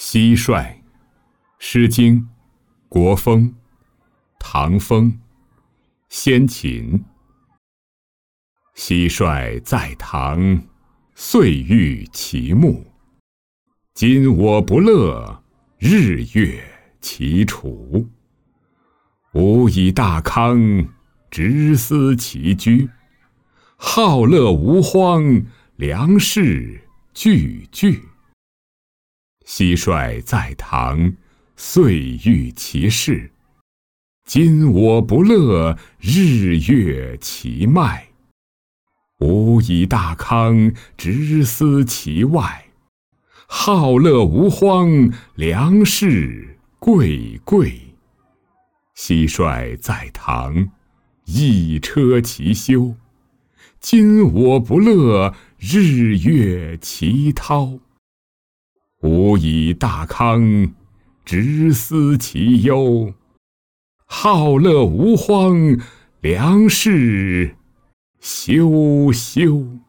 蟋蟀，《诗经·国风·唐风·先秦》。蟋蟀在堂，岁欲其木。今我不乐，日月其处。吾以大康，直思其居。好乐无荒，良士具具。蟋蟀在堂，岁欲其事。今我不乐，日月其迈。吾以大康，直思其外。好乐无荒，良士贵贵。蟋蟀在堂，一车其休。今我不乐，日月其涛。吾以大康，直思其忧。好乐无荒，良士休休。